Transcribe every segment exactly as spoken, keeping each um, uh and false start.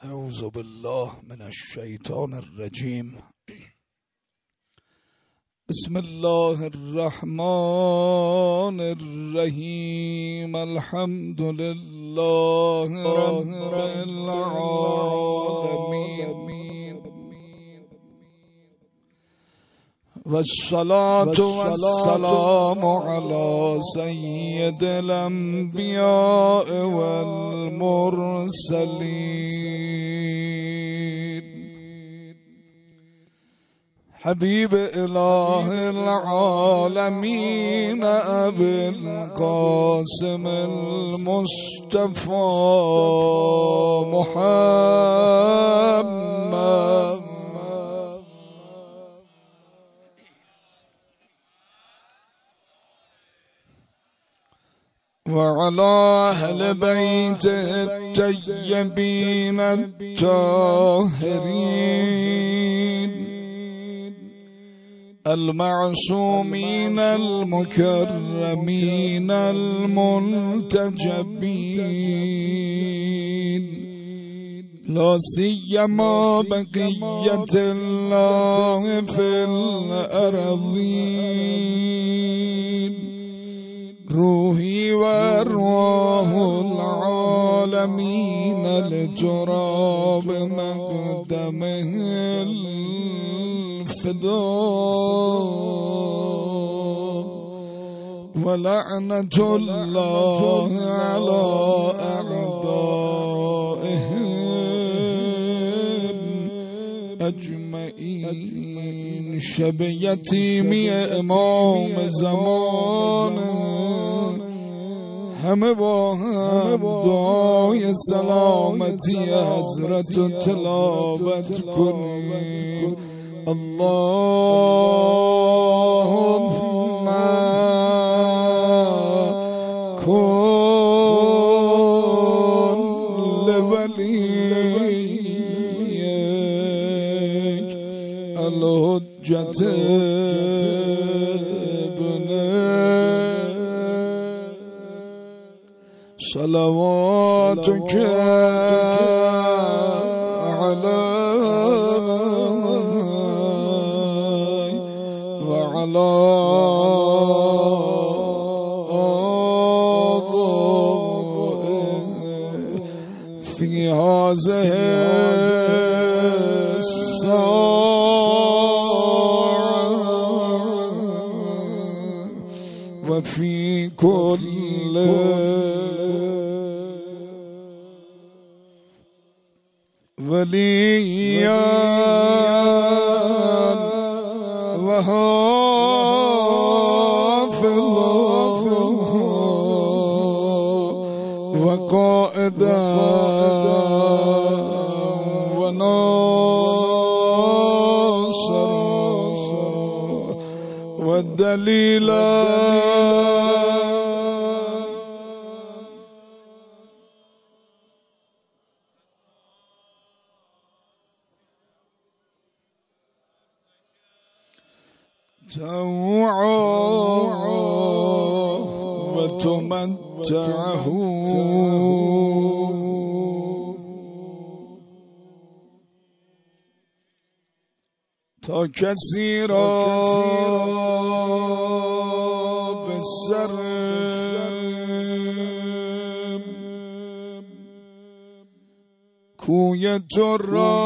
اعوذ بالله من الشیطان الرجیم. بسم الله الرحمن الرحیم. الحمد لله رب العالمین والصلاة والسلام على سید الانبیاء والمرسلین حبیب اله العالمین ابی القاسم المصطفى محمد وعلى أهل بيت الطيبين الطاهرين المعصومين المكرمين المنتجبين لا سيما بقية الله في الأرضين روحي وأرواح العالمين لتراب مقدمه الفداء ولعنة الله على أعدائهم أجمعين. شب یتیمی امام زمان همه با هم دعای سلامتی حضرت و تلاوت کنیم. اللهم کن لولیک الحجة صلواتك علي وعلى آبائه في هذه الساعة وفي كل وليا وحافظا وقائدا وناصرا والدليلا توعا وتمتعه تا کسی را به سر کوی تو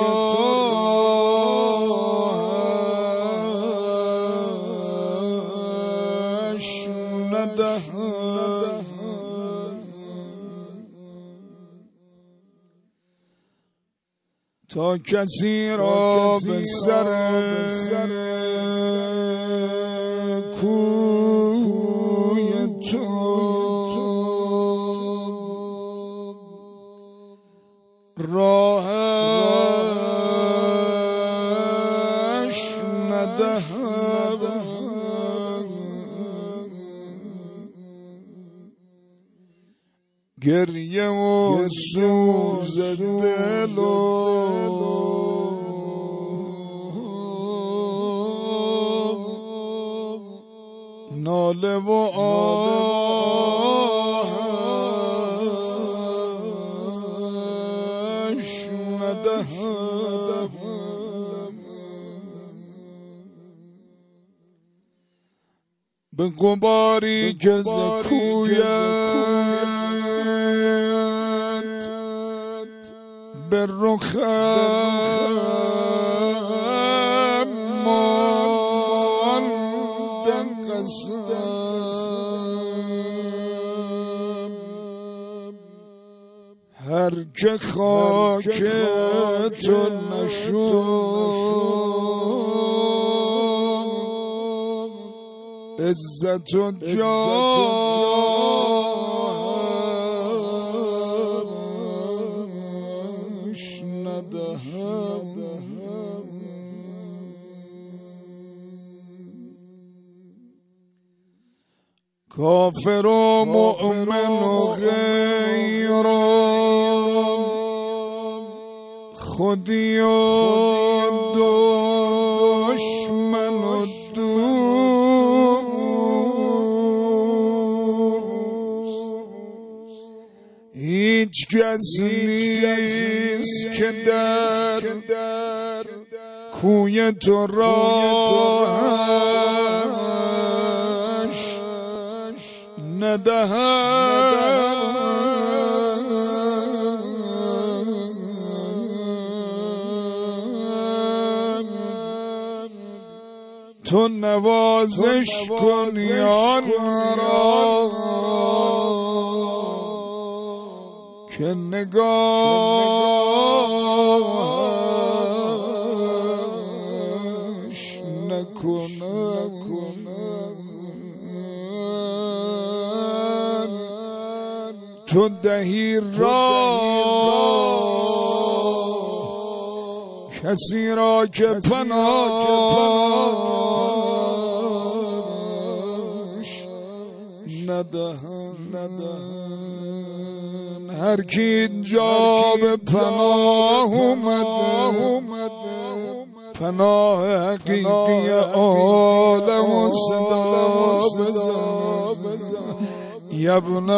تا کسی را به سر کوی تو راهش ندهم گریه و سوز دل و ناله و آهش ندهم به غباری که ز کویت به رخم مانده قسم هر که خاک تو نشد عزت و جاش ندهم کافر و مؤمن و غیرم خودی و دشمن و هیچ کس نیست که در کوی تو راهش ندهم تو نوازش کنی آن را که نگاهش نکنم تو دهی را کسی را که پناهش ندهم هر کی اینجا به پناه اومده پناه حقیقی عالم و صدا بزن یبن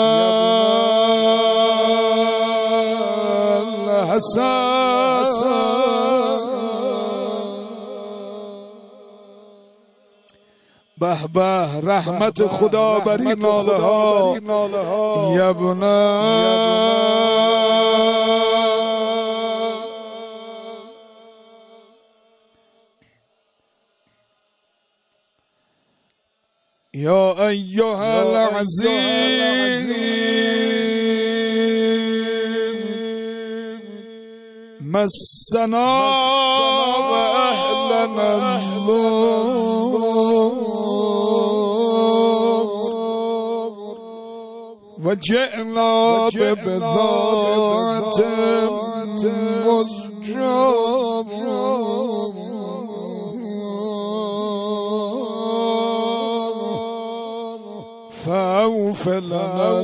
الحسن به به رحمت خدا بر این ناله ها یبن یا ایها العزیز مسنا و اهلنا الضر و جئنا ببضاعة مزجاة فأوف لنا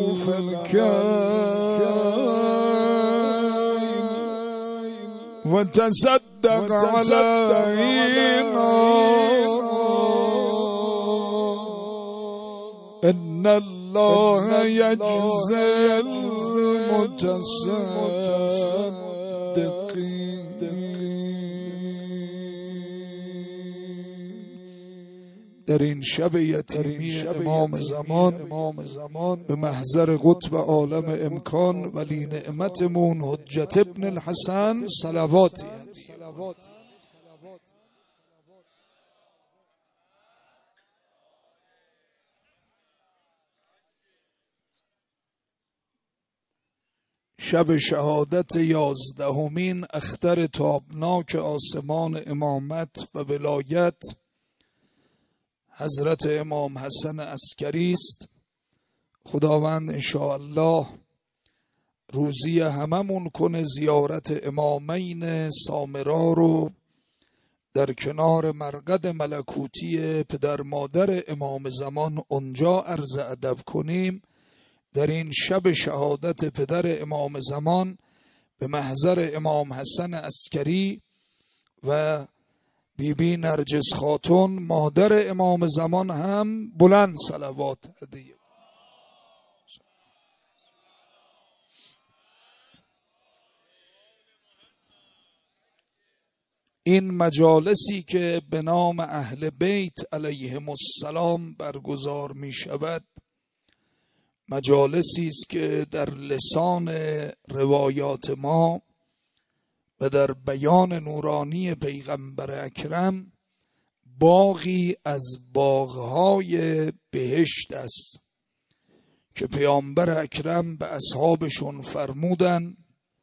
الكيل وتصدق علينا إن الله يجزي المتصدقين در این شب یتیمی امام زمان به محضر قطب عالم امکان ولی نعمتمون حجت ابن الحسن صلواتی شب شهادت یازدهمین اختر تابناک آسمان امامت و ولایت حضرت امام حسن عسکری است. خداوند انشاءالله روزی هممون کنه زیارت امامین سامرا رو در کنار مرقد ملکوتی پدر مادر امام زمان اونجا عرض ادب کنیم. در این شب شهادت پدر امام زمان به محضر امام حسن عسکری و بی بی نرجس خاتون مادر امام زمان هم بلند صلوات هدیه. این مجالسی که به نام اهل بیت علیهم السلام برگزار می شود مجالسی است که در لسان روایات ما و در بیان نورانی پیغمبر اکرم باغی از باغهای بهشت است که پیامبر اکرم به اصحابشون فرمودن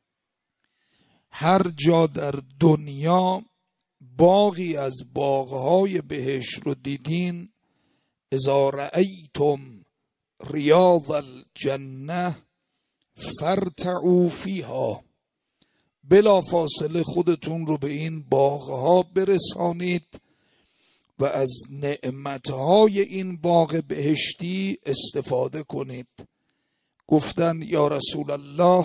هر جا در دنیا باغی از باغهای بهشت رو دیدین اذا رأیتم ریاض الجنه فارتعوا فیها، بلا فاصله خودتون رو به این باغها برسانید و از نعمتهای این باغ بهشتی استفاده کنید. گفتن یا رسول الله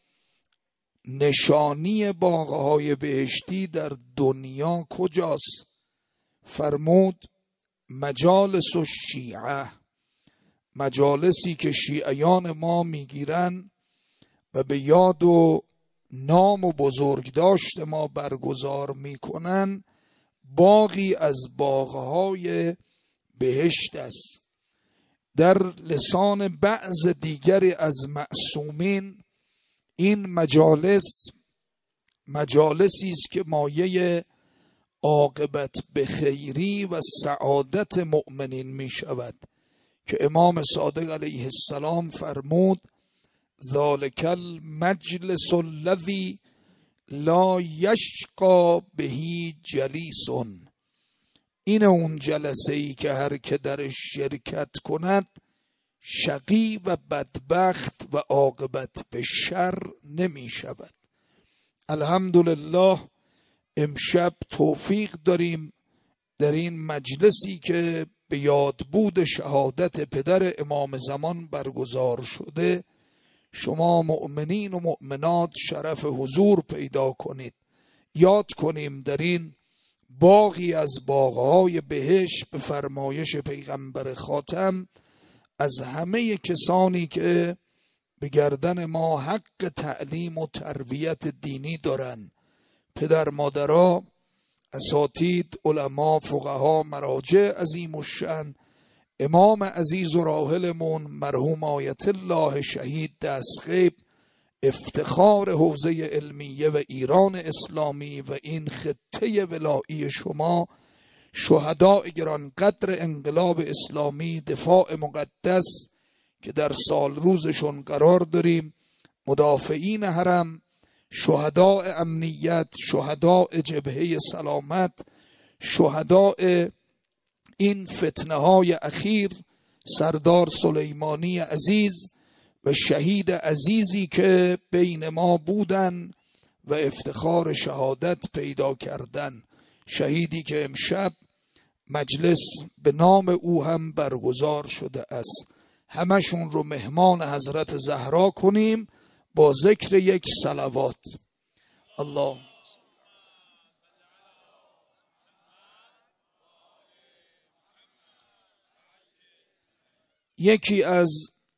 نشانی باغهای بهشتی در دنیا کجاست؟ فرمود مجالس الشیعه، مجالسی که شیعیان ما میگیرن و به یاد و نام و بزرگداشت ما برگزار میکنن باغی از باغهای بهشت است. در لسان بعض دیگری از معصومین این مجالس مجالسی است که مایه عاقبت به خیری و سعادت مؤمنین می شود که امام صادق علیه السلام فرمود ذالک المجلس الذی لا یشقی بهی جلیس، این اون جلسه ای که هر که درش شرکت کند شقی و بدبخت و عاقبت به شر نمی شود. الحمدلله امشب توفیق داریم در این مجلسی که به یادبود شهادت پدر امام زمان برگزار شده شما مؤمنین و مؤمنات شرف حضور پیدا کنید. یاد کنیم در این باغی از باغهای بهشت به فرمایش پیغمبر خاتم از همه کسانی که به گردن ما حق تعلیم و تربیت دینی دارن، پدر مادرها، اساتید، علما، فقها، مراجع عظیم الشأن، امام عزیز و راحلمون مرحوم آیت الله شهید دستغیب، افتخار حوزه علمیه و ایران اسلامی و این خطه ولایی شما، شهداء گرانقدر انقلاب اسلامی، دفاع مقدس که در سال روزشون قرار داریم، مدافعین حرم، شهداء امنیت، شهداء جبهه سلامت، شهداء این فتنه های اخیر، سردار سلیمانی عزیز و شهید عزیزی که بین ما بودن و افتخار شهادت پیدا کردن، شهیدی که امشب مجلس به نام او هم برگزار شده است. همشون رو مهمان حضرت زهرا کنیم با ذکر یک صلوات. الله یکی از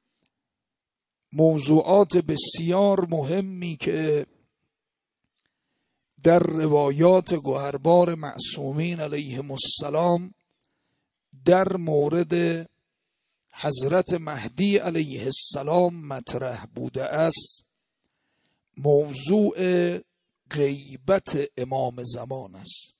موضوعات بسیار مهمی که در روایات گوهربار معصومین علیهم السلام در مورد حضرت مهدی علیه السلام مطرح بوده است موضوع غیبت امام زمان است.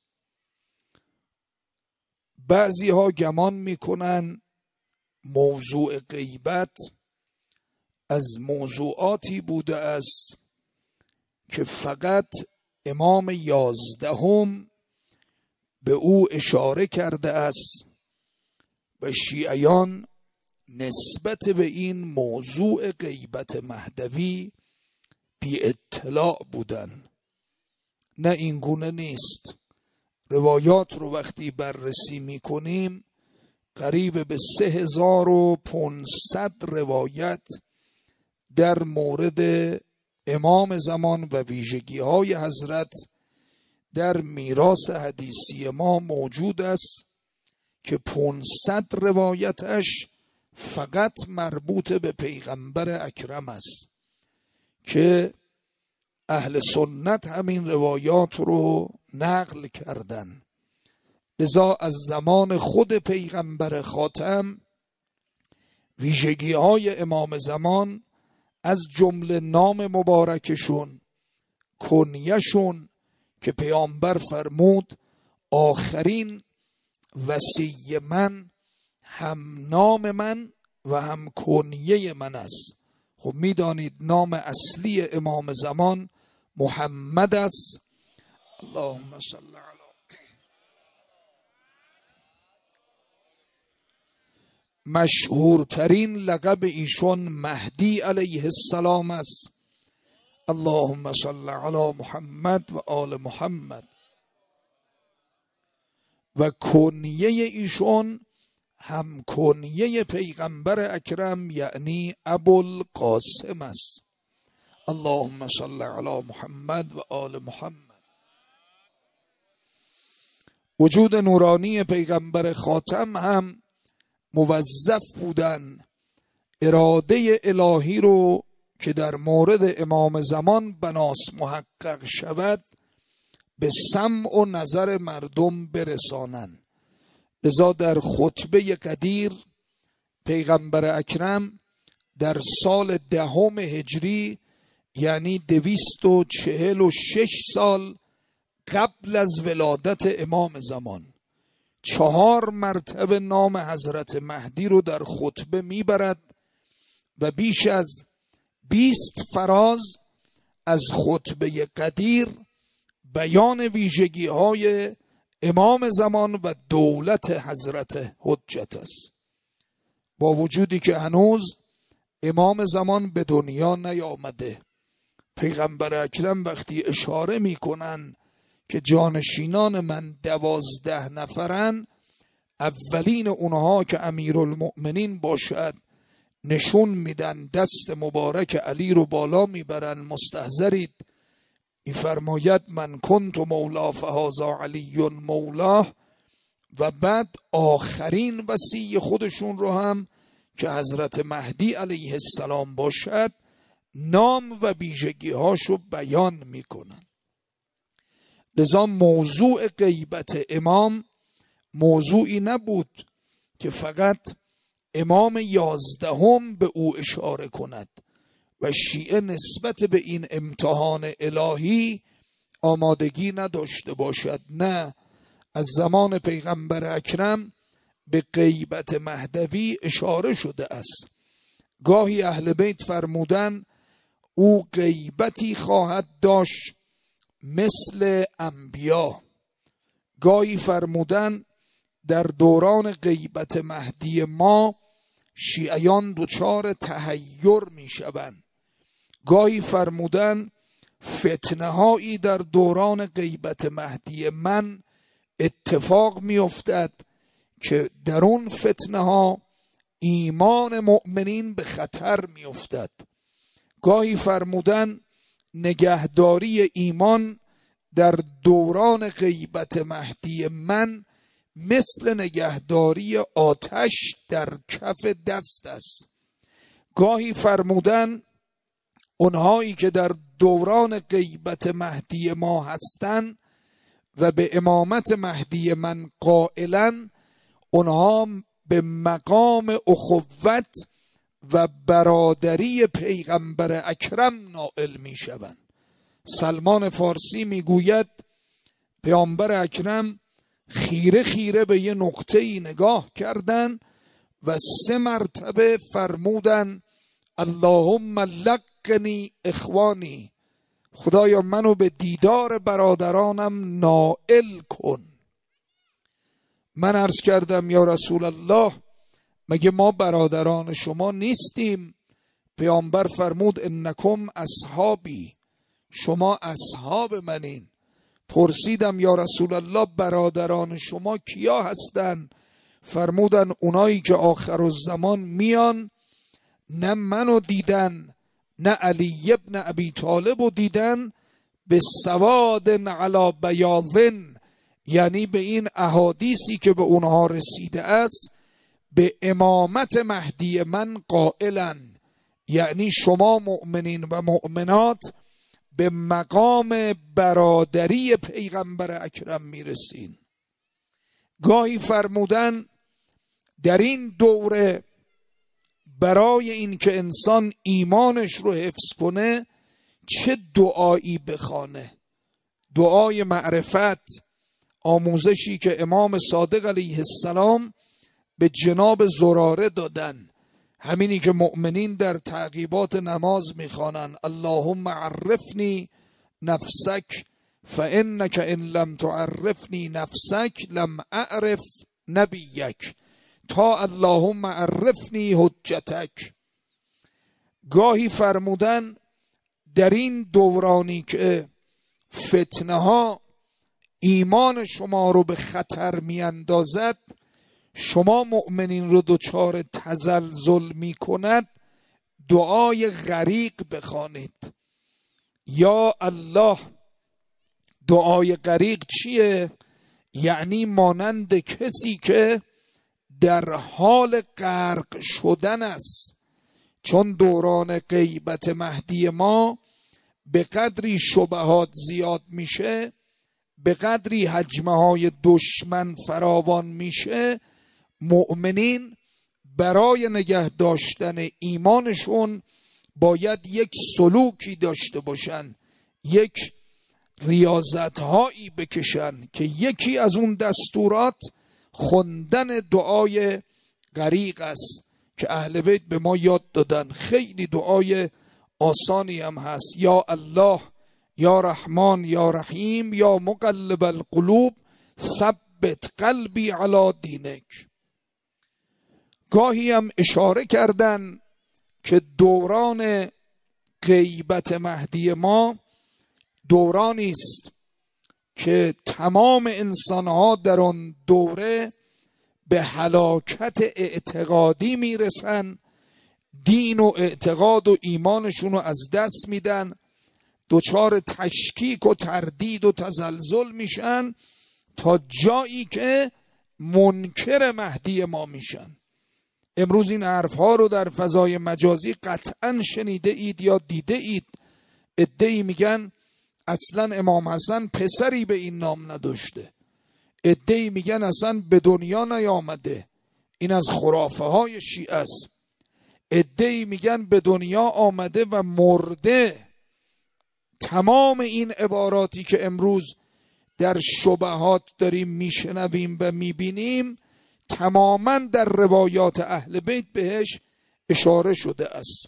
بعضی ها گمان میکنن موضوع غیبت از موضوعاتی بوده است که فقط امام یازدهم به او اشاره کرده است و شیعیان نسبت به این موضوع غیبت مهدوی بی اطلاع بودن. نه، این گونه نیست. روایات رو وقتی بررسی میکنیم قریب به سه هزار و پانصد روایت در مورد امام زمان و ویژگی های حضرت در میراث حدیثی ما موجود است که پانصد روایتش فقط مربوط به پیغمبر اکرم است که اهل سنت همین روایات رو نقل کردن. لذا از زمان خود پیغمبر خاتم ویژگی های امام زمان از جمله نام مبارکشون، کنیشون که پیامبر فرمود آخرین وصی من هم نام من و هم کنیه من است. خب میدانید نام اصلی امام زمان محمد است. اللهم صل علی. مشهورترین لقب ایشون مهدی علیه السلام است. اللهم صل علی محمد و آل محمد. و کنیه ایشون هم کنیه پیغمبر اکرم یعنی ابوالقاسم است. اللهم صل علی محمد و آل محمد. وجود نورانی پیغمبر خاتم هم موظف بودن اراده الهی رو که در مورد امام زمان بناس محقق شود به سمع و نظر مردم برسانن. لذا در خطبه قدیر پیغمبر اکرم در سال دهم هجری یعنی دویست و چهل و شش سال قبل از ولادت امام زمان چهار مرتبه نام حضرت مهدی رو در خطبه میبرد و بیش از بیست فراز از خطبه قدیر بیان ویژگی های امام زمان و دولت حضرت حجت است. با وجودی که هنوز امام زمان به دنیا نیامده، پیغمبر اکرم وقتی اشاره میکنن که جانشینان من دوازده نفرن، اولین اونها که امیرالمؤمنین باشد نشون میدن، دست مبارک علی رو بالا میبرن، مستحضرید میفرماید من کنت مولا فهذا علی مولاه. و بعد آخرین وصی خودشون رو هم که حضرت مهدی علیه السلام باشد نام و ویژگی هاشو بیان میکنن. لذا موضوع غیبت امام موضوعی نبود که فقط امام یازدهم به او اشاره کند و شیعه نسبت به این امتحان الهی آمادگی نداشته باشد. نه، از زمان پیغمبر اکرم به غیبت مهدوی اشاره شده است. گاهی اهل بیت فرمودن او غیبتی خواهد داشت مثل انبیا. گاهی فرمودن در دوران غیبت مهدی ما شیعیان دچار تحیر می شوند. گاهی فرمودن فتنه هایی در دوران غیبت مهدی من اتفاق می افتد که در اون فتنه ها ایمان مؤمنین به خطر می افتد. گاهی فرمودن نگهداری ایمان در دوران غیبت مهدی من مثل نگهداری آتش در کف دست است. گاهی فرمودن اونهایی که در دوران غیبت مهدی ما هستند و به امامت مهدی من قائلن، اونها به مقام اخوت و برادری پیغمبر اکرم نائل می شوند. سلمان فارسی می گوید پیغمبر اکرم خیره خیره به یه نقطه‌ای نگاه کردن و سه مرتبه فرمودن اللهم لقنی اخوانی، خدایا منو به دیدار برادرانم نائل کن. من عرض کردم یا رسول الله مگه ما برادران شما نیستیم؟ پیامبر فرمود انکم اصحابی، شما اصحاب منین. پرسیدم یا رسول الله برادران شما کیا هستن؟ فرمودن اونایی که آخر الزمان میان نه منو دیدن نه علی ابن ابی طالب رو دیدن، به سواد علی بیاضن، یعنی به این احادیثی که به اونها رسیده است به امامت مهدی من قائلن، یعنی شما مؤمنین و مؤمنات به مقام برادری پیغمبر اکرم میرسین. گاهی فرمودن در این دوره برای این که انسان ایمانش رو حفظ کنه چه دعایی بخوانه. دعای معرفت، آموزشی که امام صادق علیه السلام به جناب زراره دادن، همینی که مؤمنین در تعقیبات نماز میخوانن: اللهم عرفنی نفسک فانک ان لم تعرفنی نفسک لم اعرف نبیک، تا اللهم عرفنی حجتک. گاهی فرمودن در این دورانی که فتنه ها ایمان شما رو به خطر می اندازد، شما مؤمنین رو دچار تزلزل می کند، دعای غریق بخوانید. یا الله. دعای غریق چیه؟ یعنی مانند کسی که در حال غرق شدن است. چون دوران غیبت مهدی ما به قدری شبهات زیاد میشه، به قدری حجمه های دشمن فراوان میشه، مؤمنین برای نگه داشتن ایمانشون باید یک سلوکی داشته باشن، یک ریاضت هایی بکشن که یکی از اون دستورات خوندن دعای غریق است که اهل بیت به ما یاد دادن. خیلی دعای آسانی هم هست. یا الله، یا رحمان، یا رحیم، یا مقلب القلوب ثبت قلبی علی دینک. گاهی هم اشاره کردن که دوران غیبت مهدی ما دورانی است که تمام انسانها در آن دوره به هلاکت اعتقادی میرسن، دین و اعتقاد و ایمانشون رو از دست میدن، دچار تشکیک و تردید و تزلزل میشن تا جایی که منکر مهدی ما میشن. امروز این حرفها رو در فضای مجازی قطعا شنیده اید یا دیده اید. عده‌ای میگن اصلا امام حسن پسری به این نام نداشته، عده‌ای میگن اصلا به دنیا نیامده، این از خرافه های شیعه است. عده‌ای میگن به دنیا آمده و مرده. تمام این عباراتی که امروز در شبهات داریم میشنویم و میبینیم تماما در روایات اهل بیت بهش اشاره شده است.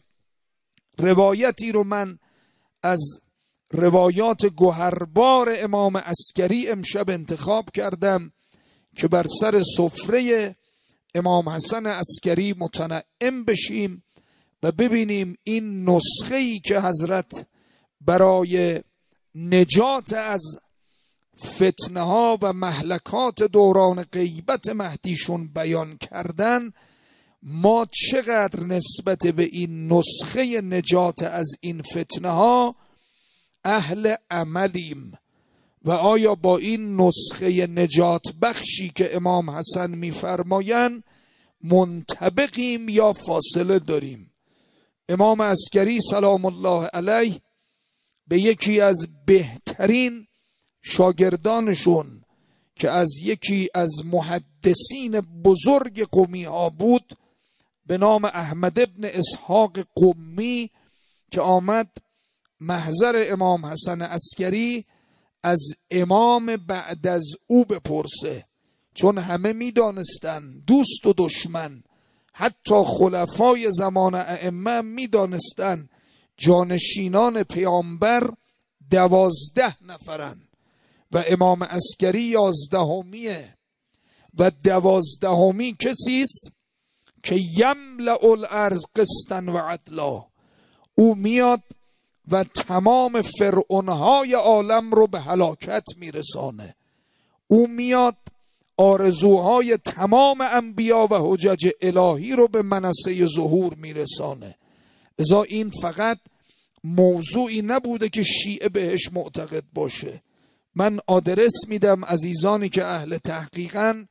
روایتی رو من از روایات گوهربار امام عسکری امشب انتخاب کردم که بر سر سفره امام حسن عسکری متنعم بشیم و ببینیم این نسخه‌ای که حضرت برای نجات از فتنه ها و مهلکات دوران غیبت مهدیشون بیان کردن، ما چقدر نسبت به این نسخه نجات از این فتنه ها اهل عملیم و آیا با این نسخه نجات بخشی که امام حسن میفرمایند منطبقیم یا فاصله داریم. امام عسکری سلام الله علیه به یکی از بهترین شاگردانشون که از یکی از محدثین بزرگ قمی ها بود به نام احمد ابن اسحاق قمی که آمد محضر امام حسن عسکری از امام بعد از او بپرسه، چون همه می دانستن دوست و دشمن، حتی خلفای زمان ائمه می دانستن جانشینان پیامبر دوازده نفرن و امام عسکری یازدهمیه و دوازدهمی کسی است که یملأ الارض قسطا و عدلا. او میاد و تمام فرعونهای عالم رو به هلاکت میرسانه. او میاد آرزوهای تمام انبیا و حجج الهی رو به منصه ظهور میرسانه. لذا این فقط موضوعی نبوده که شیعه بهش معتقد باشه. من آدرس میدم عزیزانی که اهل تحقیقن،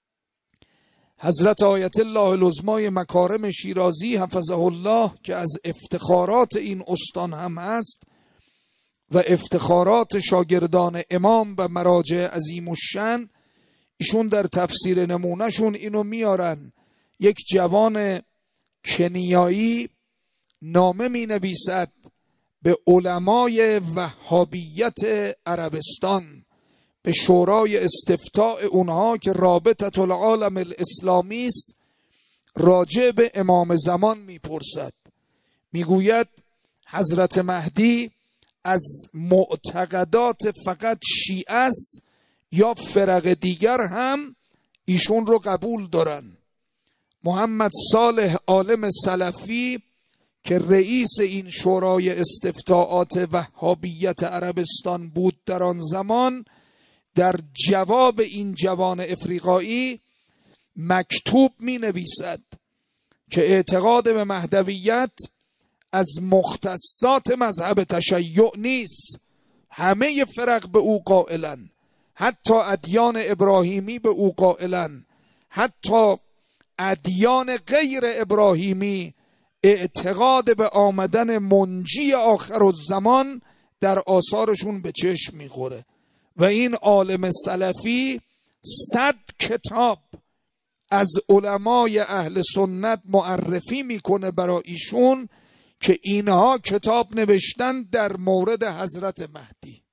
حضرت آیت الله العظمای مکارم شیرازی حفظه الله که از افتخارات این استان هم هست و افتخارات شاگردان امام و مراجع عظیم الشأن، ایشون در تفسیر نمونهشون اینو میارن. یک جوان کنیایی نامه می نویسد به علمای وهابیت عربستان، به شورای استفتاء اونها که رابطه العالم الاسلامی است، راجع به امام زمان میپرسد. میگوید حضرت مهدی از معتقدات فقط شیعه است یا فرق دیگر هم ایشون رو قبول دارن؟ محمد صالح عالم سلفی که رئیس این شورای استفتاءات وهابیت عربستان بود در آن زمان، در جواب این جوان افریقایی مکتوب می نویسد که اعتقاد به مهدویت از مختصات مذهب تشیع نیست. همه فرق به او قائلن، حتی ادیان ابراهیمی به او قائلن، حتی ادیان غیر ابراهیمی اعتقاد به آمدن منجی آخر الزمان در آثارشون به چشم میخوره. و این عالم سلفی صد کتاب از علمای اهل سنت معرفی میکنه برای ایشون که اینها کتاب نوشتن در مورد حضرت مهدی.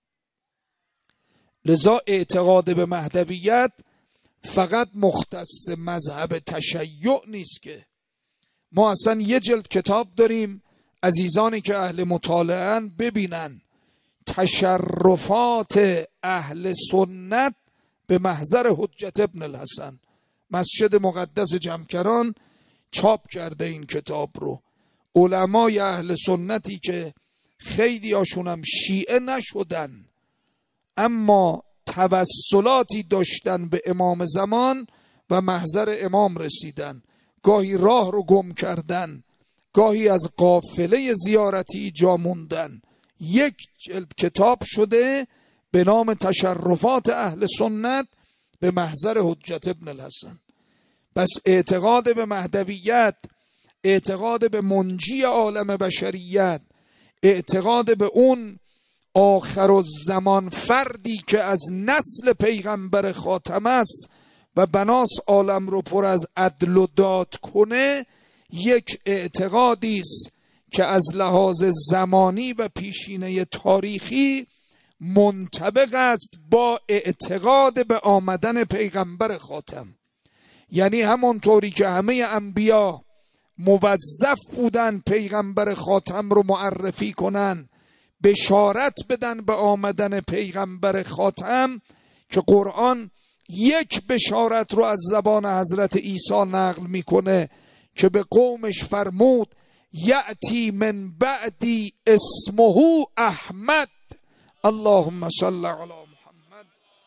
لذا اعتقاد به مهدویت فقط مختص مذهب تشیع نیست، که ما اصلا یه جلد کتاب داریم، عزیزانی که اهل مطالعه‌اند ببینن، تشرفات اهل سنت به محضر حجت ابن الحسن. مسجد مقدس جمکران چاپ کرده این کتاب رو. علمای اهل سنتی که خیلی هاشونم شیعه نشدن اما توسلاتی داشتن به امام زمان و محضر امام رسیدن، گاهی راه رو گم کردن، گاهی از قافله زیارتی جا موندن. یک جلد کتاب شده به نام تشرفات اهل سنت به محضر حجت ابن الحسن. بس اعتقاد به مهدویت، اعتقاد به منجی عالم بشریت، اعتقاد به اون آخر الزمان فردی که از نسل پیغمبر خاتم است و بناس عالم رو پر از عدل و داد کنه، یک اعتقادی است که از لحاظ زمانی و پیشینه تاریخی منطبق است با اعتقاد به آمدن پیغمبر خاتم. یعنی همونطوری که همه انبیا موظف بودن پیغمبر خاتم رو معرفی کنن، بشارت بدن به آمدن پیغمبر خاتم، که قرآن یک بشارت رو از زبان حضرت عیسی نقل میکنه که به قومش فرمود یأتی من بعدی اسمه احمد اللهم صل علی محمد.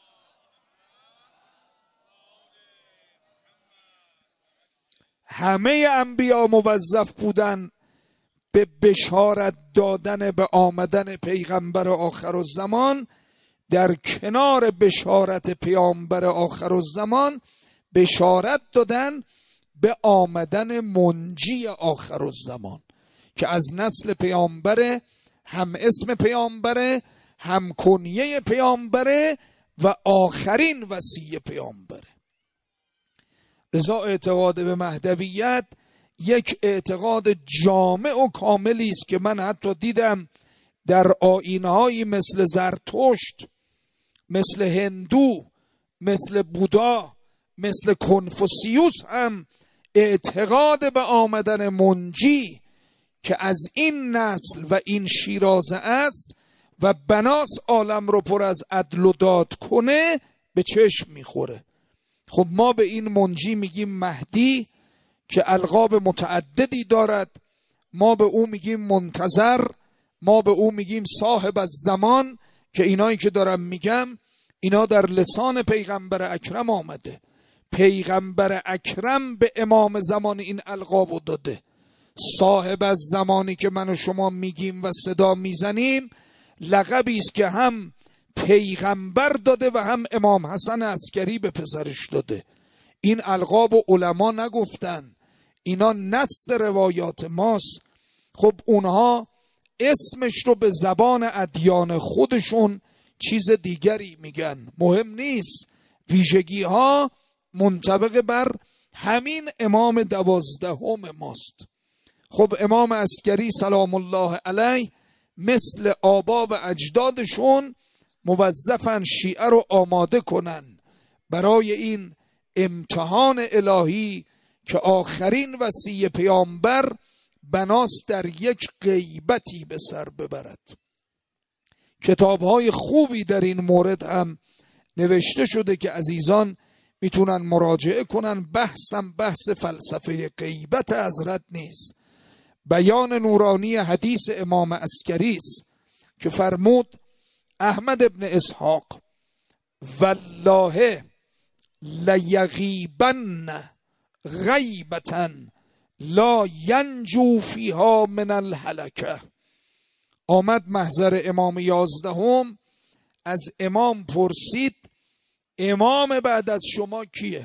همه انبیا موظف بودن به بشارت دادن به آمدن پیغمبر آخر الزمان. در کنار بشارت پیامبر آخر الزمان بشارت دادن به آمدن منجی آخر الزمان که از نسل پیامبره، هم اسم پیامبره، هم کنیه پیامبره و آخرین وصی پیامبره. لذا اعتقاد به مهدویت یک اعتقاد جامع و کاملی است که من حتی دیدم در آیین‌هایی مثل زرتشت، مثل هندو، مثل بودا، مثل کنفوسیوس هم اعتقاد به آمدن منجی که از این نسل و این شیرازه است و بناس عالم رو پر از عدل و داد کنه به چشم میخوره. خب ما به این منجی میگیم مهدی که القاب متعددی دارد. ما به او میگیم منتظر، ما به او میگیم صاحب از زمان، که اینایی که دارم میگم اینا در لسان پیغمبر اکرم آمده. پیغمبر اکرم به امام زمان این القابو داده. صاحب از زمانی که من و شما میگیم و صدا میزنیم لقبی است که هم پیغمبر داده و هم امام حسن عسکری به پسرش داده. این القاب و علما نگفتن، اینا نص روایات ماست. خب اونها اسمش رو به زبان ادیان خودشون چیز دیگری میگن، مهم نیست. ویژگی ها منطبق بر همین امام دوازدهم ماست. خب امام عسکری سلام الله علیه مثل آبا و اجدادشون موظفن شیعه رو آماده کنن برای این امتحان الهی که آخرین وصی پیامبر بناست در یک غیبتی به سر ببرد. کتاب‌های خوبی در این مورد هم نوشته شده که عزیزان میتونن مراجعه کنن. بحثم بحث فلسفه غیبت حضرت نیست، بیان نورانی حدیث امام عسکری است که فرمود احمد ابن اسحاق والله لیغیبن غیبتا لا ینجو فیها من الهلکه. آمد محضر امام یازدهم، از امام پرسید امام بعد از شما کیه؟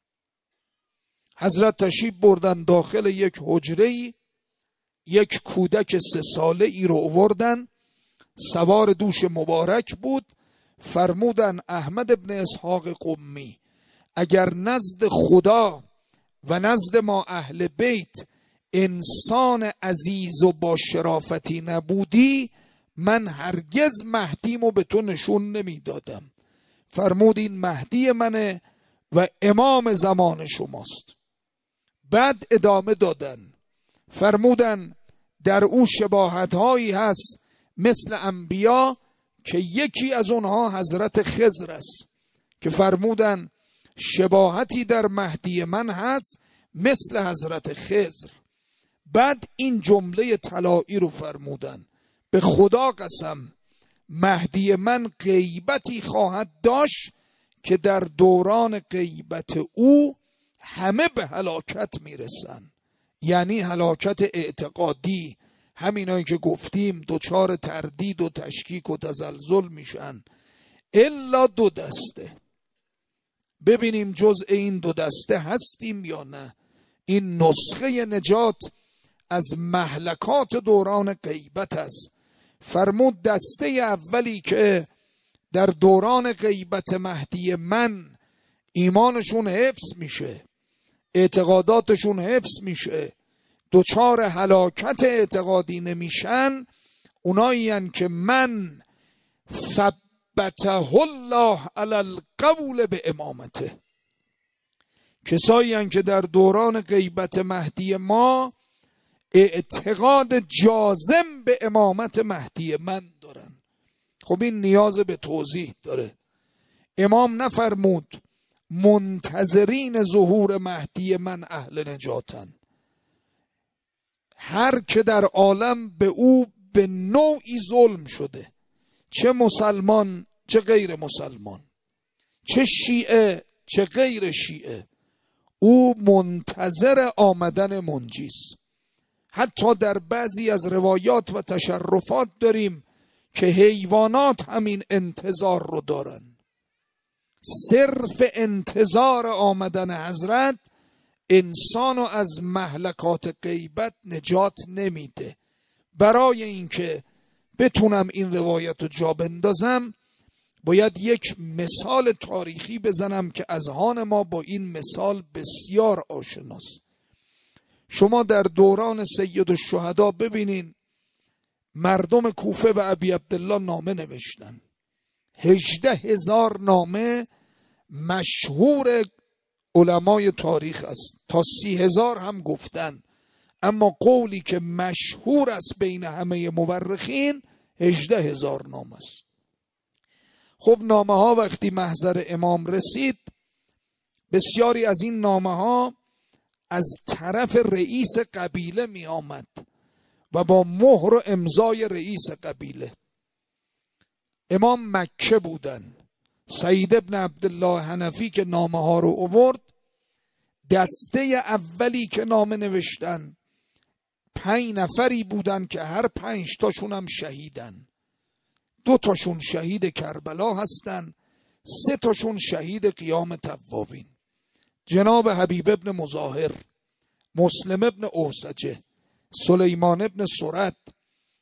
حضرت تشریف بردن داخل یک حجره‌ای، یک کودک سه ساله ای رو آوردن، سوار دوش مبارک بود. فرمودن احمد ابن اسحاق قمی اگر نزد خدا و نزد ما اهل بیت انسان عزیز و با شرافتی نبودی من هرگز مهدیمو به تو نشون نمیدادم. فرمود این مهدی منه و امام زمان شماست. بعد ادامه دادن فرمودن در او شباهت هایی هست مثل انبیا که یکی از اونها حضرت خضر است که فرمودن شباهتی در مهدی من هست مثل حضرت خضر. بعد این جمله طلایی رو فرمودن به خدا قسم مهدی من غیبتی خواهد داشت که در دوران غیبت او همه به هلاکت میرسن. یعنی هلاکت اعتقادی، همینایی که گفتیم دوچار تردید و تشکیک و تزلزل میشن. الا دو دسته، ببینیم جزء این دو دسته هستیم یا نه. این نسخه نجات از مهلکات دوران غیبت است. فرمود دسته اولی که در دوران غیبت مهدی من ایمانشون حفظ میشه، اعتقاداتشون حفظ میشه، دوچار هلاکت اعتقادی نمیشن، اونایی هن که من ثبته الله علی القول به امامته. کسایی هن که در دوران غیبت مهدی ما اعتقاد جازم به امامت مهدی من دارن. خب این نیاز به توضیح داره. امام نفرمود منتظرین ظهور مهدی من اهل نجاتن. هر که در عالم به او به نوعی ظلم شده، چه مسلمان چه غیر مسلمان، چه شیعه چه غیر شیعه، او منتظر آمدن منجیست. حتی در بعضی از روایات و تشرفات داریم که حیوانات همین انتظار رو دارن. صرف انتظار آمدن حضرت انسانو از مهلکات غیبت نجات نمیده. برای اینکه بتونم این روایت رو جا بندازم باید یک مثال تاریخی بزنم که اذهان ما با این مثال بسیار آشناست. شما در دوران سید الشهدا ببینین مردم کوفه و ابی عبدالله نامه نوشتن. هجده هزار نامه مشهور علمای تاریخ است، تا سی هزار هم گفتن، اما قولی که مشهور است بین همه مورخین هجده هزار نامه است. خب نامه ها وقتی محضر امام رسید، بسیاری از این نامه ها از طرف رئیس قبیله می آمد و با مهر و امضای رئیس قبیله. امام مکه بودن. سعید ابن عبدالله حنفی که نامه ها رو آورد، دسته اولی که نامه نوشتن پنج نفری بودن که هر پنج تاشون هم شهیدن. دو تاشون شهید کربلا هستن، سه تاشون شهید قیام توابین. جناب حبیب ابن مظاهر، مسلم ابن اوسجه، سلیمان ابن سرد،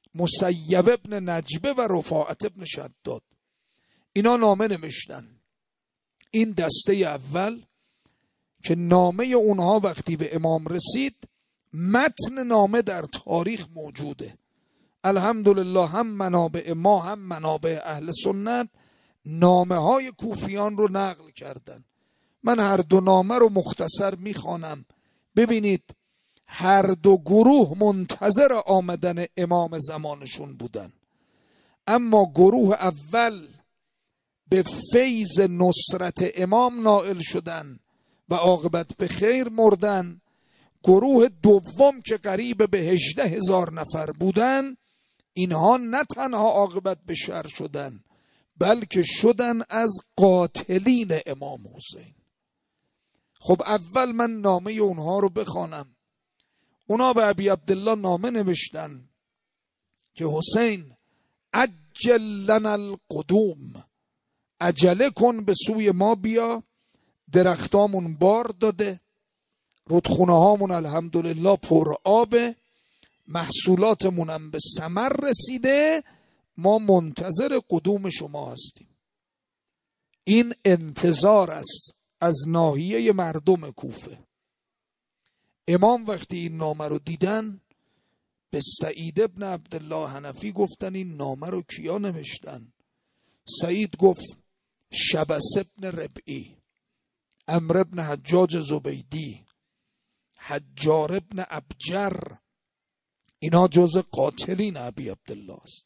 مسیب ابن نجبه و رفاعت ابن شداد. اینا نامه نوشتن. این دسته اول که نامه اونها وقتی به امام رسید، متن نامه در تاریخ موجوده. الحمدلله هم منابع ما هم منابع اهل سنت نامه های کوفیان رو نقل کردن. من هر دو نامه رو مختصر میخوانم. ببینید هر دو گروه منتظر آمدن امام زمانشون بودن، اما گروه اول به فیض نصرت امام نائل شدن و عاقبت به خیر مردن. گروه دوم که قریب به هجده هزار نفر بودن، اینها نه تنها عاقبت به شر شدن بلکه شدن از قاتلین امام حسین. خب اول من نامه اونها رو بخوانم. اونا به ابی عبدالله نامه نوشتن که حسین عجل لنا القدوم، عجله کن به سوی ما بیا، درختامون بار داده، رودخونه هامون الحمدلله پر آبه، محصولاتمون هم به ثمر رسیده، ما منتظر قدوم شما هستیم. این انتظار است از ناحیه مردم کوفه. امام وقتی این نامه رو دیدن به سعید ابن عبدالله حنفی گفتن این نامه رو کیا نوشتن؟ سعید گفت شبس ابن ربعی، عمرو ابن حجاج زبیدی، حجار ابن ابجر، اینا جز قاتلین ابی عبدالله است.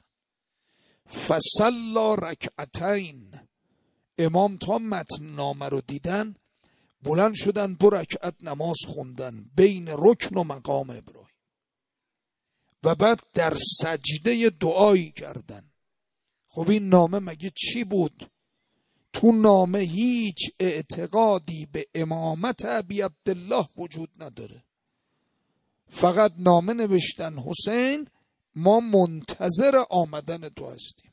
فصلا رکعتین، امام تا متن نامه رو دیدن بلند شدن دو رکعت نماز خوندن بین رکن و مقام ابراهیم و بعد در سجده دعایی کردن. خب این نامه مگه چی بود؟ تو نامه هیچ اعتقادی به امامت ابی عبدالله وجود نداره. فقط نامه نوشتن حسین ما منتظر آمدن تو هستیم.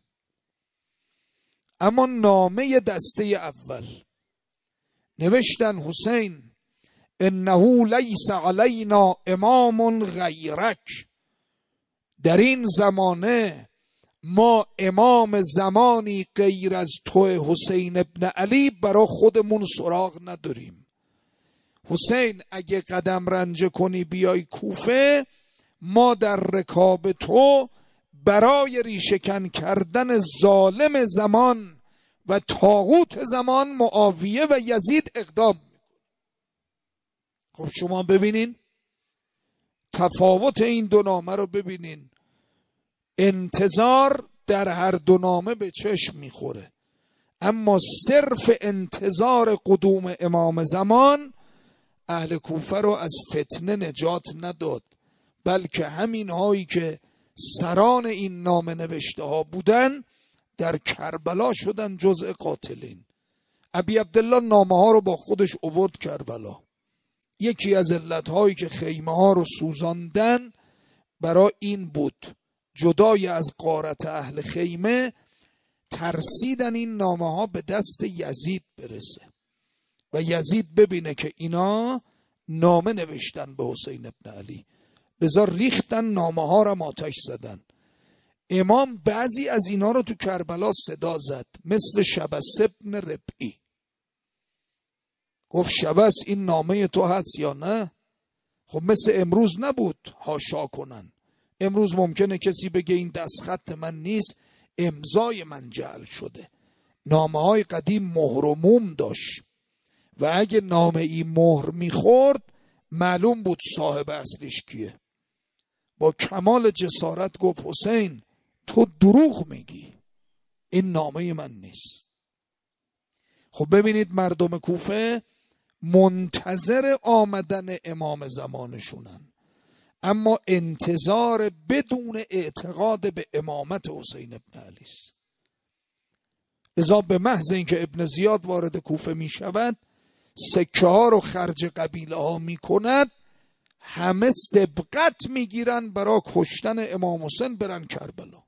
اما نامه دسته اول نوشتن حسین انه لیس علینا امام غیرک، در این زمانه ما امام زمانی غیر از تو حسین ابن علی برا خودمون سراغ نداریم. حسین اگه قدم رنجه کنی بیای کوفه، ما در رکاب تو برای ریشه‌کن کردن ظالم زمان و طاغوت زمان معاویه و یزید اقدام میکنیم. خب شما ببینین تفاوت این دو نامه رو ببینین. انتظار در هر دو نامه به چشم میخوره، اما صرف انتظار قدوم امام زمان اهل کوفه رو از فتنه نجات نداد، بلکه همین هایی که سران این نامه نوشته ها بودن در کربلا شدن جزء قاتلین. ابی عبدالله نامه ها رو با خودش آورد کربلا. یکی از علت هایی که خیمه ها رو سوزاندن برای این بود، جدای از غارت اهل خیمه ترسیدن این نامه ها به دست یزید برسه و یزید ببینه که اینا نامه نوشتن به حسین ابن علی، لذا ریختن نامه ها را آتش زدن. امام بعضی از اینا رو تو کربلا صدا زد، مثل شبس ابن ربعی. گفت شبس این نامه تو هست یا نه؟ خب مثل امروز نبود حاشا کنن. امروز ممکنه کسی بگه این دستخط من نیست، امضای من جعل شده. نامه های قدیم مهر و موم داشت و اگه نامه ای مهر میخورد معلوم بود صاحب اصلیش کیه. با کمال جسارت گفت حسین تو دروغ میگی، این نامه من نیست. خب ببینید مردم کوفه منتظر آمدن امام زمانشونن، اما انتظار بدون اعتقاد به امامت حسین ابن علی است. لذا به محض اینکه ابن زیاد وارد کوفه می شود، سکه ها رو خرج قبیله ها می کند، همه سبقت می گیرن برای کشتن امام حسین برن کربلا.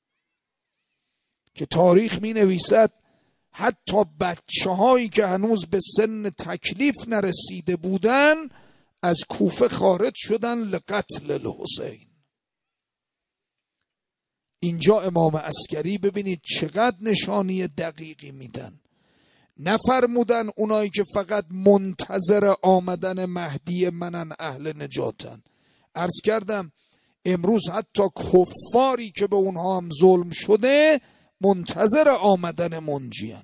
که تاریخ می نویسد حتی بچه هایی که هنوز به سن تکلیف نرسیده بودن از کوفه خارج شدن لقتل الحسین. اینجا امام عسکری ببینید چقدر نشانی دقیقی میدن. نفرمودن اونایی که فقط منتظر آمدن مهدی منن اهل نجاتن. عرض کردم امروز حتی کفاری که به اونها هم ظلم شده منتظر آمدن منجیان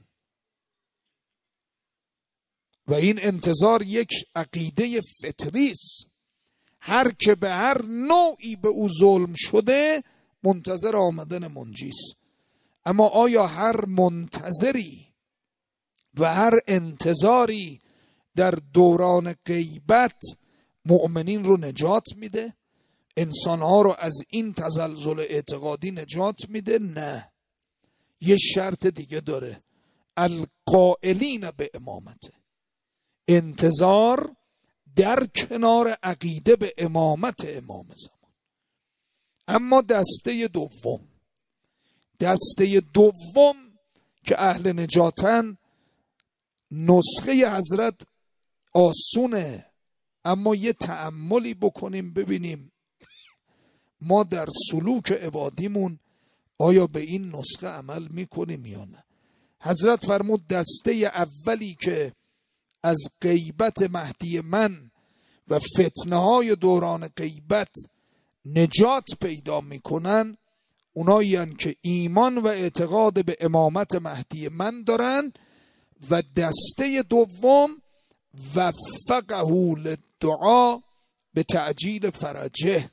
و این انتظار یک عقیده فطری است. هر که به هر نوعی به او ظلم شده منتظر آمدن منجی است. اما آیا هر منتظری و هر انتظاری در دوران غیبت مؤمنین رو نجات میده؟ انسانها رو از این تزلزل اعتقادی نجات میده؟ نه. یه شرط دیگه داره، القائلین به امامته. انتظار در کنار عقیده به امامت امام زمان. اما دسته دوم، دسته دوم که اهل نجاتن، نسخه حضرت آسونه، اما یه تأملی بکنیم ببینیم ما در سلوک عبادیمون آیا به این نسخه عمل میکنیم یا نه. حضرت فرمود دسته اولی که از غیبت مهدی من و فتنه های دوران غیبت نجات پیدا میکنن اونایی هن که ایمان و اعتقاد به امامت مهدی من دارن، و دسته دوم وفقه للدعا به تعجیل فرجه.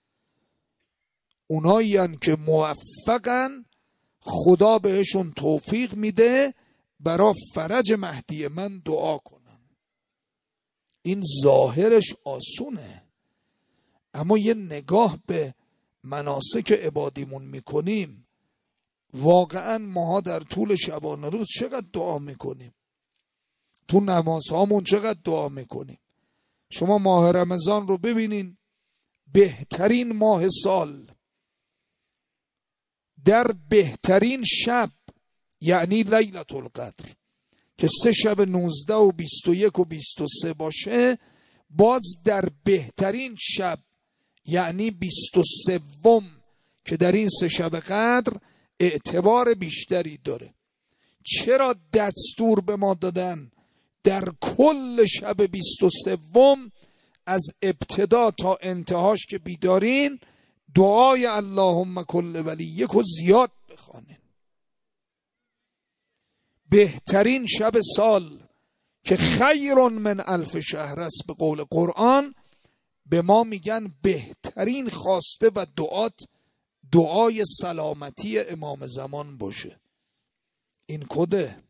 اونایی هن که موفقن، خدا بهشون توفیق میده برای فرج مهدی من دعا کنن. این ظاهرش آسونه، اما یه نگاه به مناسک عبادیمون میکنیم، واقعا ماها در طول شبانه روز چقدر دعا میکنیم، تو نمازهامون چقدر دعا میکنیم. شما ماه رمضان رو ببینین، بهترین ماه سال، در بهترین شب یعنی لیلة القدر که سه شب نوزده و بیست و یک و بیست و سه باشه، باز در بهترین شب یعنی بیست و سوم که در این سه شب قدر اعتبار بیشتری داره. چرا دستور به ما دادن در کل شب بیست و سوم از ابتدا تا انتهاش که بیدارین دعای اللهم کل ولیک و زیاد بخوانین؟ بهترین شب سال که خیر من الف شهر است به قول قرآن، به ما میگن بهترین خواسته و دعات دعای سلامتی امام زمان باشه. این کده،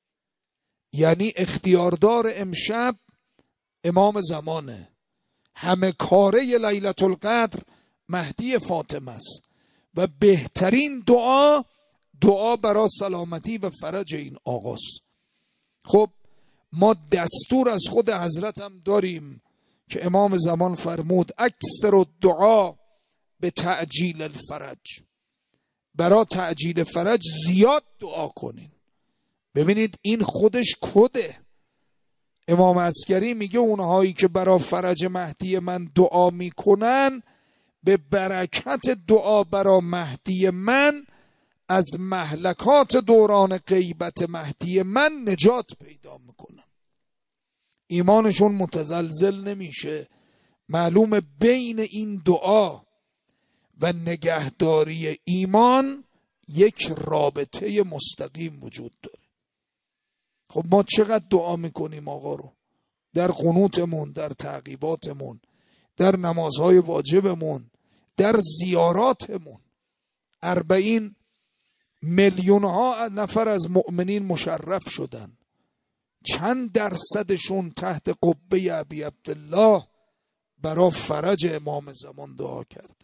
یعنی اختیاردار امشب امام زمانه، همه کاره لیلة القدر مهدی فاطمه است و بهترین دعا دعا برای سلامتی و فرج این آقاست. خب ما دستور از خود حضرت هم داریم که امام زمان فرمود اکثر الدعا به تعجیل الفرج، برای تعجیل فرج زیاد دعا کنین. ببینید این خودش کده. امام عسکری میگه اونهایی که برای فرج مهدی من دعا میکنن به برکت دعا برای مهدی من از مهلکات دوران غیبت مهدی من نجات پیدا میکنن، ایمانشون متزلزل نمیشه. معلومه بین این دعا و نگهداری ایمان یک رابطه مستقیم وجود داره. خب ما چقدر دعا میکنیم آقا رو در قنوتمون، در تعقیباتمون، در نمازهای واجبمون، در زیاراتمون. اربعین میلیون ها نفر از مؤمنین مشرف شدن، چند درصدشون تحت قبه ابی عبدالله برای فرج امام زمان دعا کردن؟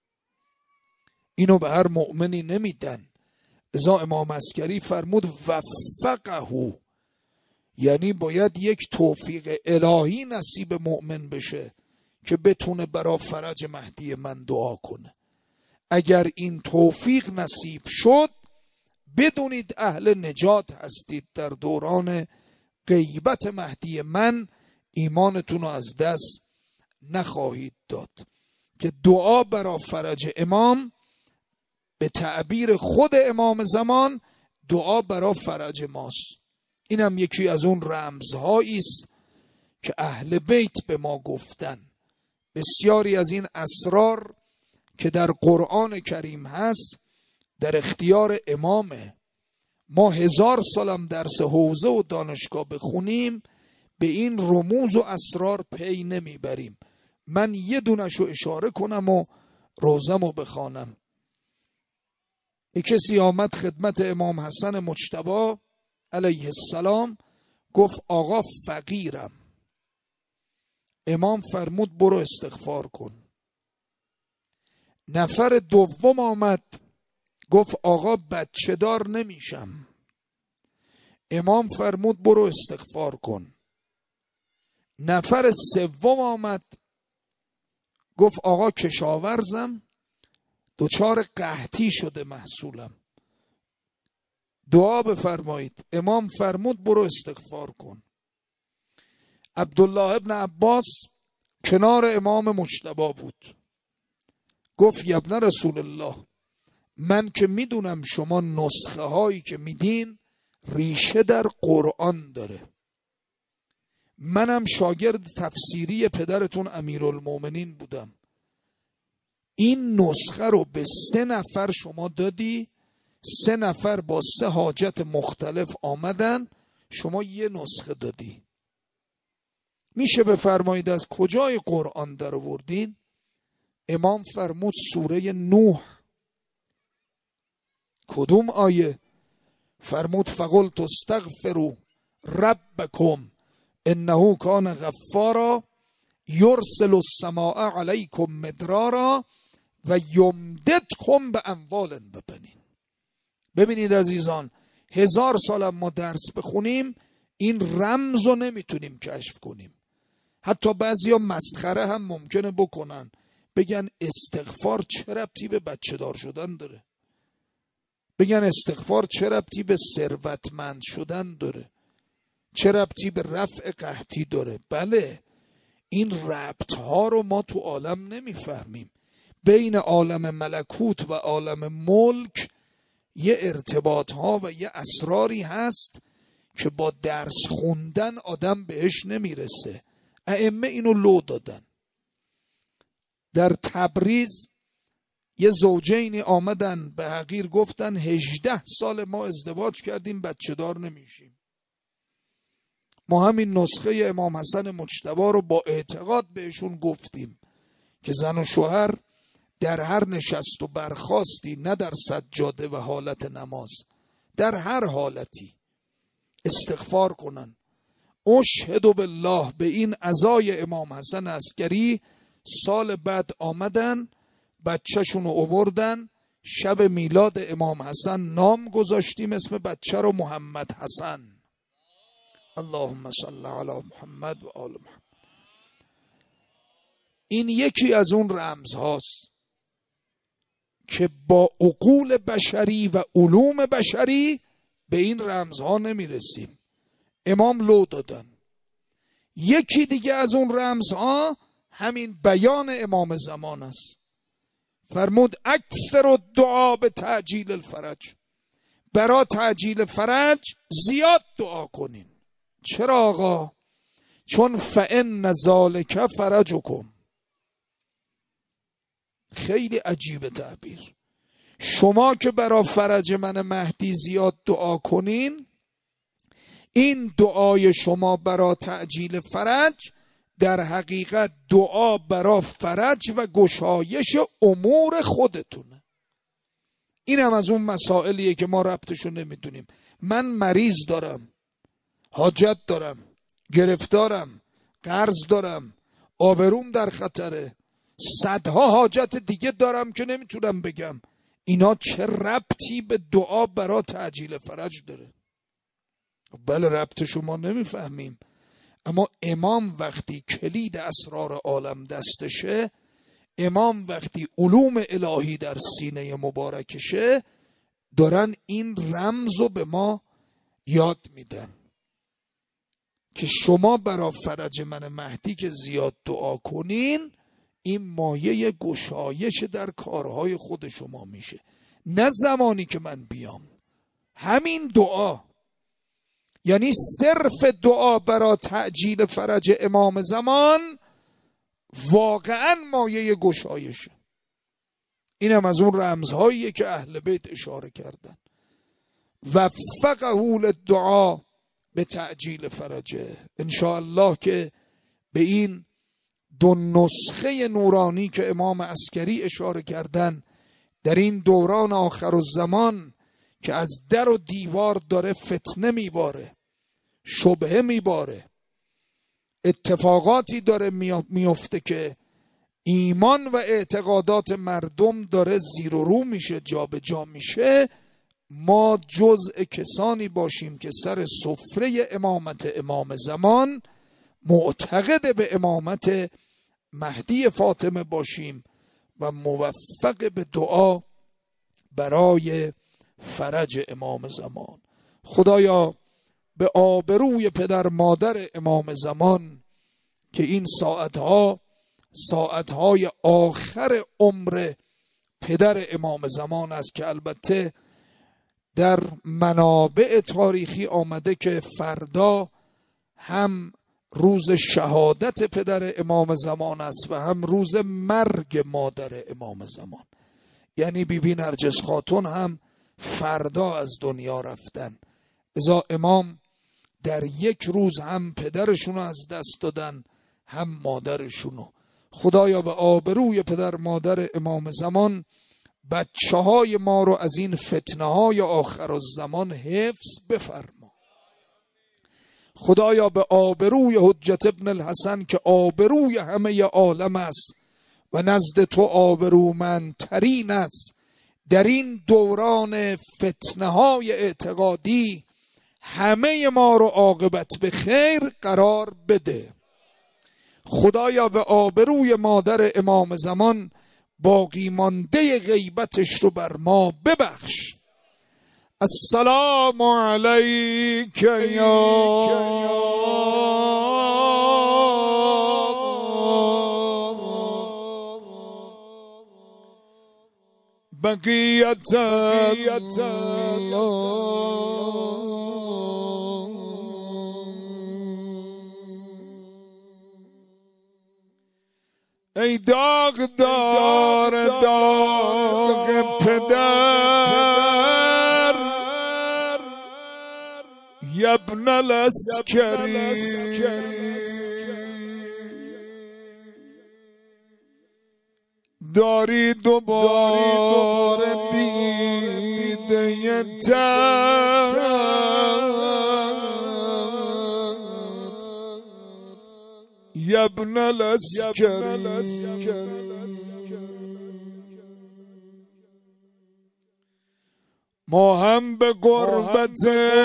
اینو به هر مؤمنی نمیدن. ازا امام عسکری فرمود وفقه، یعنی باید یک توفیق الهی نصیب مؤمن بشه که بتونه برای فرج مهدی من دعا کنه. اگر این توفیق نصیب شد بدونید اهل نجات هستید. در دوران غیبت مهدی من ایمانتون رو از دست نخواهید داد. که دعا برای فرج امام به تعبیر خود امام زمان دعا برای فرج ماست. اینم یکی از اون رمزهایی است که اهل بیت به ما گفتن. بسیاری از این اسرار که در قرآن کریم هست در اختیار امامه. ما هزار سالم درس حوزه و دانشگاه بخونیم به این رموز و اسرار پی نمیبریم. من یه دونشو اشاره کنم و روزمو بخوانم. یک کسی آمد خدمت امام حسن مجتبی علیه السلام، گفت آقا فقیرم. امام فرمود برو استغفار کن. نفر دوم آمد گفت آقا بچه دار نمیشم. امام فرمود برو استغفار کن. نفر سوم آمد گفت آقا کشاورزم، دچار قحطی شده محصولم، دعا بفرمایید. امام فرمود برو استغفار کن. عبدالله ابن عباس کنار امام مجتبی بود، گفت یا ابن رسول الله، من که میدونم شما نسخه هایی که میدین ریشه در قرآن داره، منم شاگرد تفسیری پدرتون امیرالمومنین بودم، این نسخه رو به سه نفر شما دادی، سه نفر با سه حاجت مختلف آمدن، شما یه نسخه دادی. میشه بفرمایید از کجای قرآن در آوردین؟ امام فرمود سوره نوح. کدوم آیه؟ فرمود فقلت استغفروا ربکم انه کان غفارا یرسل السماء علیکم مدرارا و یمددکم به اموال و بنین. ببینید عزیزان، هزار سال ما درس بخونیم این رمز رو نمیتونیم کشف کنیم. حتی بعضیا مسخره هم ممکنه بکنن، بگن استغفار چه ربطی به بچه دار شدن داره، بگن استغفار چه ربطی به ثروتمند شدن داره، چه ربطی به رفع قحطی داره. بله، این ربط ها رو ما تو عالم نمیفهمیم. بین عالم ملکوت و عالم ملک یه ارتباط ها و یه اسراری هست که با درس خوندن آدم بهش نمیرسه. ائمه اینو لو دادن. در تبریز یه زوجینی آمدن به حقیر گفتن هجده سال ما ازدواج کردیم بچه دار نمیشیم. ما همین نسخه امام حسن مجتبی رو با اعتقاد بهشون گفتیم که زن و شوهر در هر نشست و برخاستی، نه در سجاده و حالت نماز، در هر حالتی استغفار کنن. اشهد بالله به این عزای امام حسن عسکری سال بعد آمدن بچهشون رو آوردن، شب میلاد امام حسن نام گذاشتیم اسم بچه رو محمد حسن. اللهم صل علی محمد و آل محمد. این یکی از اون رمز هاست که با عقول بشری و علوم بشری به این رمزها نمیرسیم. امام لو دادن. یکی دیگه از اون رمزها همین بیان امام زمان است. فرمود اکثر الدعا به تعجیل الفرج، برای تعجیل فرج زیاد دعا کنین. چرا آقا؟ چون فإن ذلک فرجکم. خیلی عجیب تعبیر. شما که برای فرج من مهدی زیاد دعا کنین، این دعای شما برای تعجیل فرج در حقیقت دعا برای فرج و گشایش امور خودتونه. این هم از اون مسائلیه که ما ربطشو نمیدونیم. من مریض دارم، حاجت دارم، گرفتارم، قرض دارم، آبروم در خطره، صدها حاجت دیگه دارم که نمیتونم بگم. اینا چه ربطی به دعا برای تعجیل فرج داره؟ بله ربطشو ما نمیفهمیم، اما امام وقتی کلید اسرار عالم دستشه، امام وقتی علوم الهی در سینه مبارکشه، دارن این رمزو به ما یاد میدن که شما برای فرج من مهدی که زیاد دعا کنین، این مایه گشایش در کارهای خود شما میشه. نه زمانی که من بیام. همین دعا، یعنی صرف دعا برای تعجیل فرج امام زمان واقعا مایه گشایشه. این هم از اون رمزهاییه که اهل بیت اشاره کردن. وفقه للدعا به تعجیل فرجه. انشاءالله که به این دو نسخه نورانی که امام عسکری اشاره کردن در این دوران آخر الزمان که از در و دیوار داره فتنه میباره، شبهه میباره، اتفاقاتی داره میفته که ایمان و اعتقادات مردم داره زیر و رو میشه، جا به جا میشه، ما جزء کسانی باشیم که سر سفره امامت امام زمان معتقد به امامت مهدی فاطمه باشیم و موفق به دعا برای فرج امام زمان. خدایا به آبروی پدر مادر امام زمان که این ساعتها ساعتهای آخر عمر پدر امام زمان است که البته در منابع تاریخی آمده که فردا هم روز شهادت پدر امام زمان است و هم روز مرگ مادر امام زمان، یعنی بی بی نرجس خاتون هم فردا از دنیا رفتن. ازا امام در یک روز هم پدرشونو از دست دادن هم مادرشونو. خدایا به آبروی پدر مادر امام زمان بچه های ما رو از این فتنه های آخر الزمان حفظ بفرما. خدایا به آبروی حجت ابن الحسن که آبروی همه عالم است و نزد تو آبرومندترین است، در این دوران فتنه های اعتقادی همه ما رو عاقبت به خیر قرار بده. خدایا به آبروی مادر امام زمان باقی مانده غیبتش رو بر ما ببخش. السلام علیک یا بقیت الله. ای داغدار داغ پدر یبن العسکری، داری دوباره دیده تر یبن العسکری. ما هم به قربت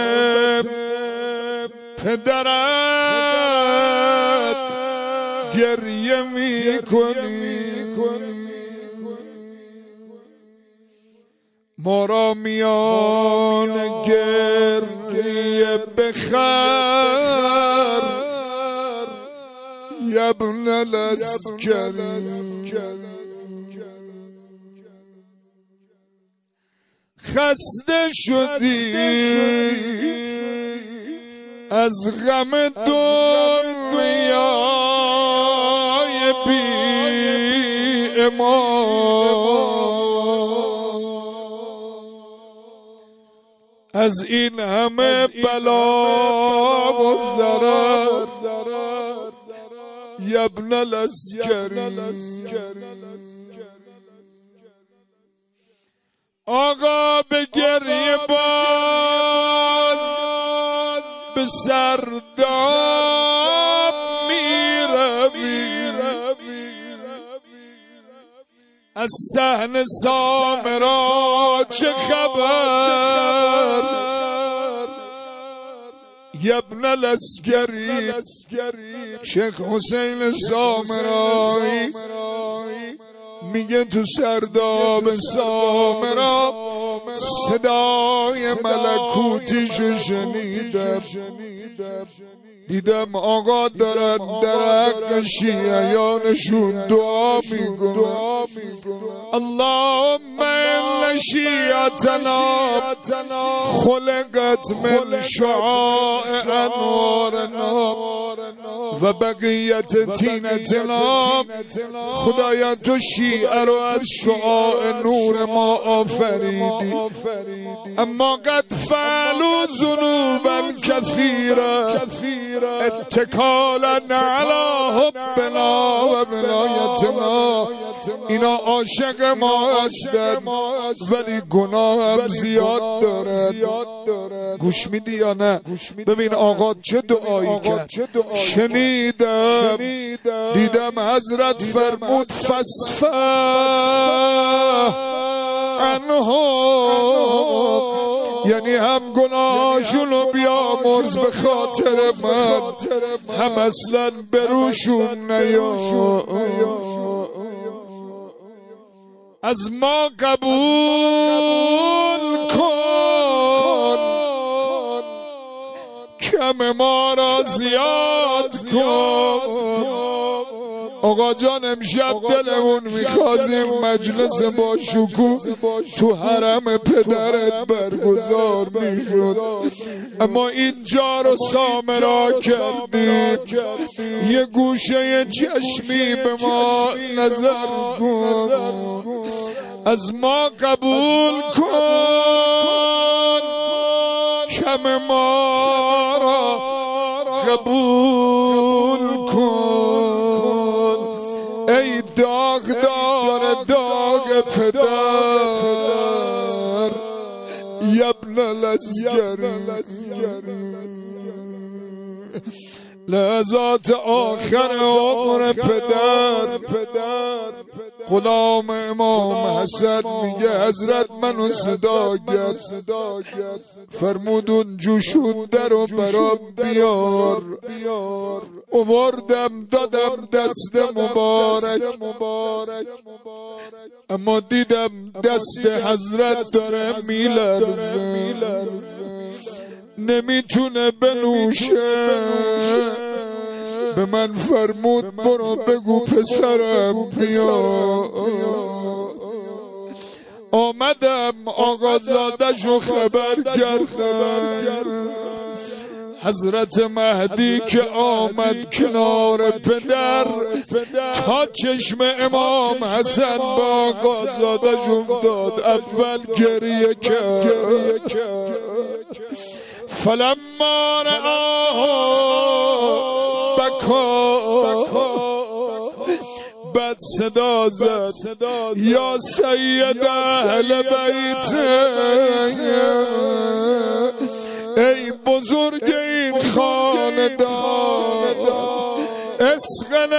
پدرت گریه می کنیم، ما را میان گریه بخر یبن العسکری. خسته شدی از غم دنیای بی امان، از این همه بلا و ضرر یبن العسکری. آقا به گریه باز به سرداب می روی، از صحن سامرا چه خبر یبن العسکری. شیخ حسین سامرایی میگه تو سرداب سامرا صدای ملکوتیشو شنیدم، دیدم آقا دارن در حق شیعیانشون دعا میکنن. اللهم ان شیعتنا خلقت من شعاع انوارنا و بقیت تینتنا. خدایا تو شیعه رو از شعاع نور ما آفریدی، اما قد فعلوا ذنوبا کثیرا اتکالا علی حبنا و ولایتنا. اینا عاشق ما هستن ولی گناه هم زیاد دارن. گوش میدی یا نه؟ ببین آقا چه دعایی کرد. شنیدم دیدم حضرت فرمود فاصفح عنهم، یعنی هم گناهاشونو بیامرز به خاطر من، هم اصلا بروشون نیا. از ما قبول کن، کم ما را زیاد کن. آقا جان امشب دلمون میخوازیم مجلس با شکوه تو حرم پدرت برگزار میشد، اما اینجا رو سامرا کردیم. یه گوشه چشمی به ما نظر کن، از ما قبول کن، کم ما را قبول کن. ای داغدار داغ پدر یبن الاسگری، لحظات آخر عمر پدر غلام امام حسن میگه حضرت منو صدا کرد، فرمود اون جوشونده رو برام بیار. آوردم دادم دست مبارک، اما دیدم دست حضرت داره میلرزه، نمیتونه بنوشه. به من فرمود برو بگو پسرم بیا. آمدم آقازاده‌شو خبر کردم. حضرت مهدی که آمد کنار پدر، تا چشم امام حسن با آقازاده‌ش افتاد. اول گریه کرد، فلما رآه بکا، بعد صدا زد یا سید اهل بیت، ای بزرگ این خاندان، اسقنا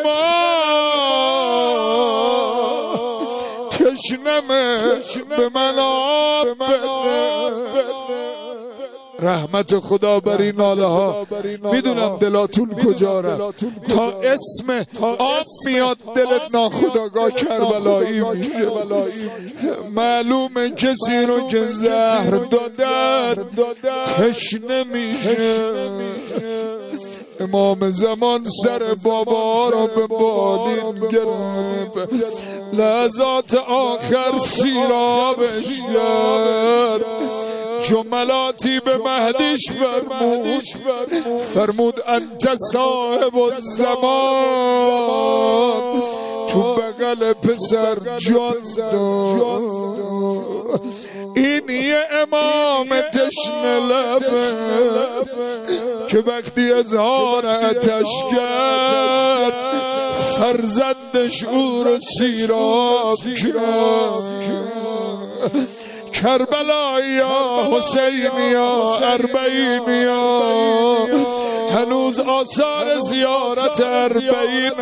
الماء، تشنمه به من آب بده. رحمت خدا بر این ناله ها. میدونم دلاتون کجا را، تا اسم آب میاد دلت ناخودآگاه کربلایی میشه. معلومه کسی رو که زهر دادن تشنه میشه. امام زمان سر بابا رو به بالین گرفت، لحظات آخر سیرابش کرد. جملاتی به مهدیش فرمود، فرمود انت صاحب الزمان، تو بغل پسر جان داد. این یه امام تشنه لبه که وقتی اظهار آتش کرد فرزندش او رو سیراب کرد. کربلایا، حسینیا، اربعینیا، هنوز آثار زیارت اربعین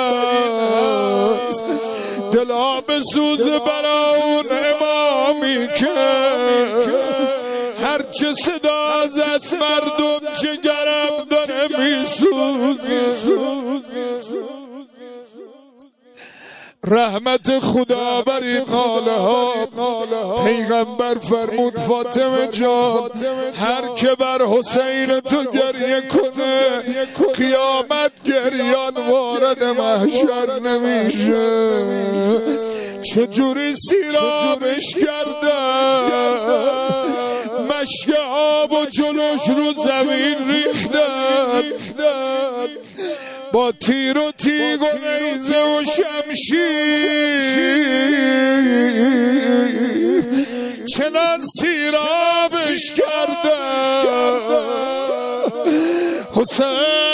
هست. دلا بسوز برا اون امامی که هرچه صدا زد مردم چه گرم داره میسوزه. رحمت خدا بر این ناله ها. پیغمبر فرمود فاطمه جان هر که بر حسین تو گریه کنه قیامت گریان وارد محشر نمیشه. چجوری سیرابش کردن، مشک آب و جلوش رو زمین ریختن، با تیر و تیغ و نیزه و شمشیر چنان سیرابش کردن. حسین